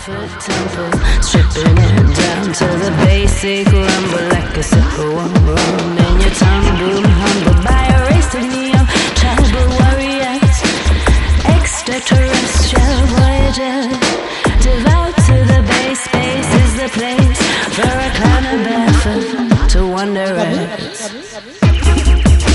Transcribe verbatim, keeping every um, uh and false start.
barefoot temple, stripping it down to the basic rumble, like a sip of warm rum in your tongue, boom humble by a race of neon tribal warriors, extraterrestrial voyagers, devout to the base. Space is the place for a clown and barefoot to wander at.